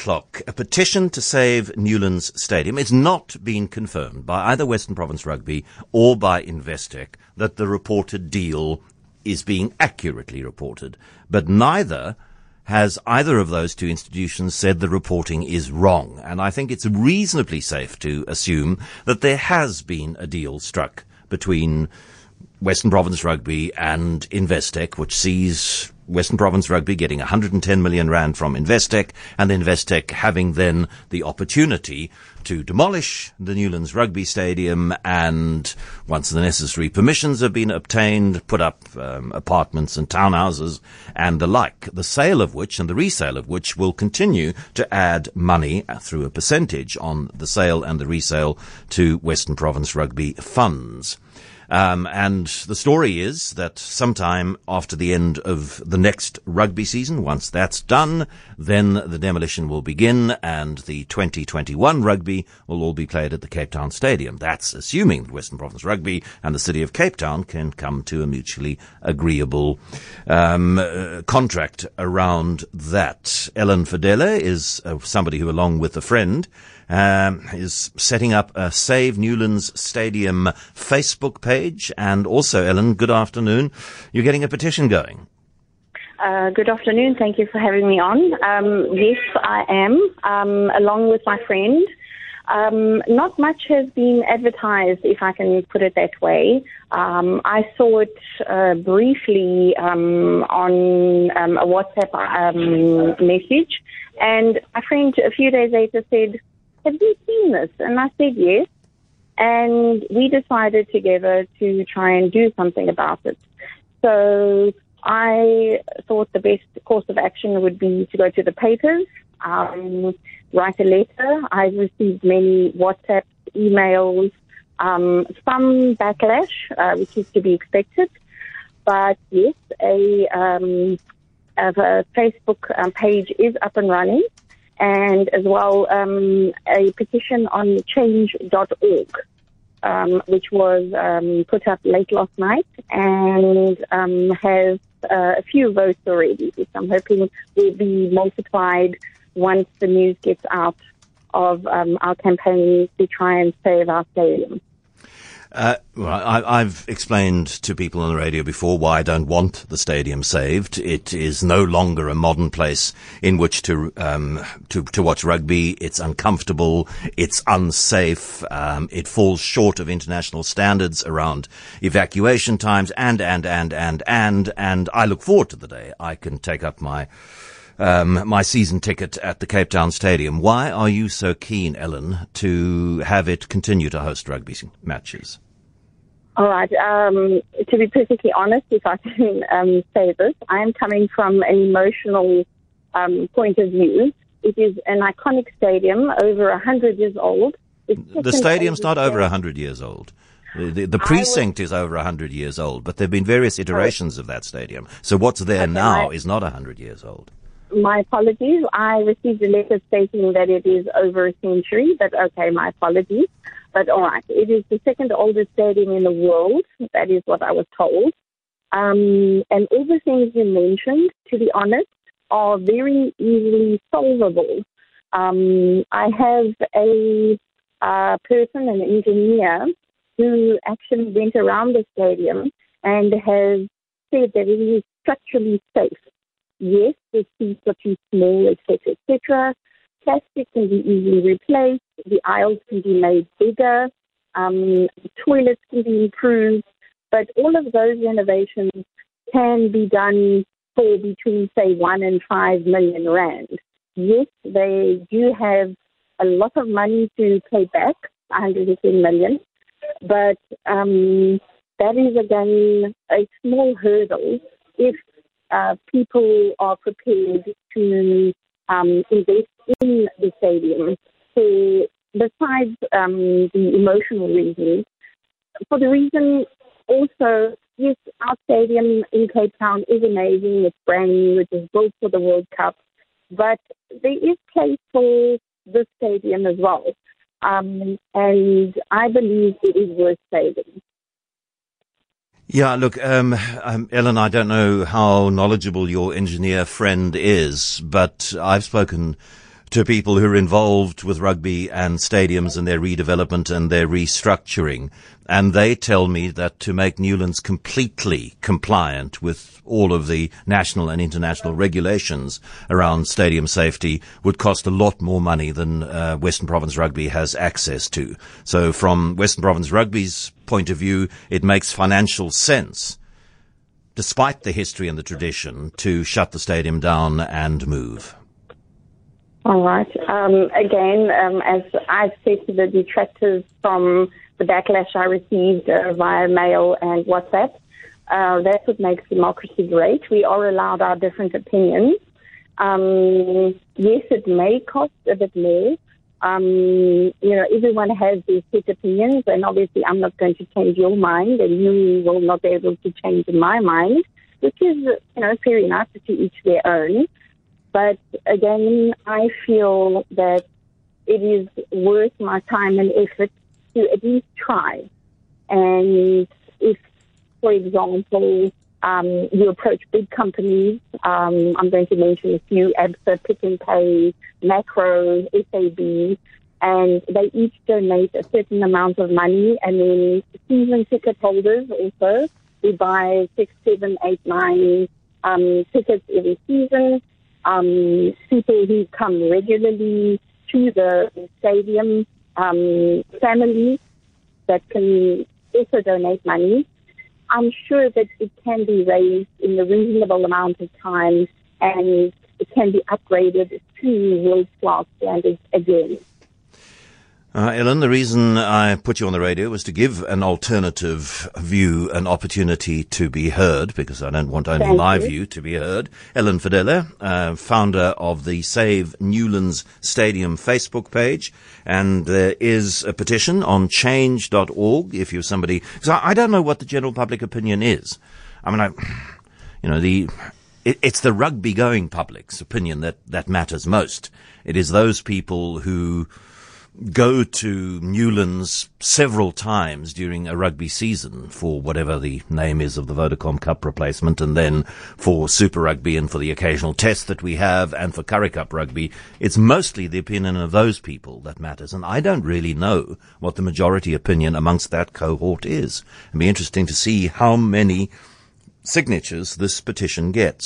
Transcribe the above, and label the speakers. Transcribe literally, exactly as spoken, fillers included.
Speaker 1: o'clock, a petition to save Newlands Stadium. It's not been confirmed by either Western Province Rugby or by Investec that the reported deal is being accurately reported. But neither has either of those two institutions said the reporting is wrong. And I think it's reasonably safe to assume that there has been a deal struck between Western Province Rugby and Investec, which sees Western Province Rugby getting one hundred ten million rand from Investec, and Investec having then the opportunity to demolish the Newlands Rugby Stadium and, once the necessary permissions have been obtained, put up um, apartments and townhouses and the like, the sale of which and the resale of which will continue to add money through a percentage on the sale and the resale to Western Province Rugby funds. Um, and the story is that sometime after the end of the next rugby season, once that's done, then the demolition will begin and the twenty twenty-one rugby will all be played at the Cape Town Stadium. That's assuming that Western Province Rugby and the City of Cape Town can come to a mutually agreeable um, uh, contract around that. Ellen Fadele is uh, somebody who, along with a friend, Um, is setting up a Save Newlands Stadium Facebook page. And also, Ellen, good afternoon. You're getting a petition going.
Speaker 2: Uh, good afternoon. Thank you for having me on. Um, yes, I am, um, along with my friend. Um, not much has been advertised, if I can put it that way. Um, I saw it uh, briefly um, on um, a WhatsApp um, message, and my friend a few days later said, "Have you seen this?" And I said yes. And we decided together to try and do something about it. So I thought the best course of action would be to go to the papers, um, write a letter. I've received many WhatsApp, emails, um, some backlash, uh, which is to be expected. But yes, a, um, a Facebook um, page is up and running. And as well, um, a petition on change dot org, um, which was um, put up late last night and um, has uh, a few votes already, which I'm hoping will be multiplied once the news gets out of um, our campaign to try and save our stadium.
Speaker 1: Uh, well, I, I've explained to people on the radio before why I don't want the stadium saved. It is no longer a modern place in which to um, to, to watch rugby. It's uncomfortable. It's unsafe. Um, it falls short of international standards around evacuation times, and and and and and and I look forward to the day I can take up my Um, my season ticket at the Cape Town Stadium. Why are you so keen, Ellen, to have it continue to host rugby matches?
Speaker 2: All right. Um, to be perfectly honest, if I can um, say this, I am coming from an emotional um, point of view. It is an iconic stadium, over one hundred years old.
Speaker 1: The stadium's not over one hundred years old. The, the, the precinct was, is over one hundred years old, but there have been various iterations of that stadium. So what's there okay, now I, is not one hundred years old.
Speaker 2: My apologies. I received a letter stating that it is over a century, but okay, my apologies. But all right, it is the second oldest stadium in the world. That is what I was told. Um, and all the things you mentioned, to be honest, are very easily solvable. Um, I have a uh, person, an engineer, who actually went around the stadium and has said that it is structurally safe. Yes, the seats are too small, et cetera, et cetera. Plastic can be easily replaced. The aisles can be made bigger. Um, toilets can be improved. But all of those renovations can be done for between, say, one and five million rand. Yes, they do have a lot of money to pay back, one hundred ten million. But um, that is, again, a small hurdle if Uh, people are prepared to um, invest in the stadium. So besides um, the emotional reasons, for the reason also, yes, our stadium in Cape Town is amazing. It's brand new. It was built for the World Cup. But there is place for the stadium as well. Um, and I believe it is worth saving.
Speaker 1: Yeah, look, um, um, Ellen, I don't know how knowledgeable your engineer friend is, but I've spoken to people who are involved with rugby and stadiums and their redevelopment and their restructuring. And they tell me that to make Newlands completely compliant with all of the national and international regulations around stadium safety would cost a lot more money than uh, Western Province Rugby has access to. So from Western Province Rugby's point of view, it makes financial sense, despite the history and the tradition, to shut the stadium down and move.
Speaker 2: All right. Um, again, um, as I've said to the detractors from the backlash I received uh, via mail and WhatsApp, uh, that's what makes democracy great. We are allowed our different opinions. Um, yes, it may cost a bit more. Um, you know, everyone has their set opinions, and obviously I'm not going to change your mind, and you will not be able to change my mind, which is, you know, fair enough, to each their own. But again, I feel that it is worth my time and effort to at least try. And if, for example, um, you approach big companies, um, I'm going to mention a few, ABSA, Pick n Pay, Macro, S A B, and they each donate a certain amount of money, and then season ticket holders also, who buy six, seven, eight, nine um, tickets every season. Um, people who come regularly to the stadium, um, families that can also donate money. I'm sure that it can be raised in a reasonable amount of time, and it can be upgraded to world-class standards again.
Speaker 1: Uh, Ellen, the reason I put you on the radio was to give an alternative view an opportunity to be heard, because I don't want only
Speaker 2: Thank
Speaker 1: my
Speaker 2: you.
Speaker 1: view to be heard. Ellen Fedele, uh, founder of the Save Newlands Stadium Facebook page, and there is a petition on change dot org if you're somebody, because I, I don't know what the general public opinion is. I mean, I, you know, the, it, it's the rugby going public's opinion that, that matters most. It is those people who go to Newlands several times during a rugby season for whatever the name is of the Vodacom Cup replacement, and then for Super Rugby and for the occasional test that we have, and for Currie Cup Rugby. It's mostly the opinion of those people that matters, and I don't really know what the majority opinion amongst that cohort is. It'd be interesting to see how many signatures this petition gets.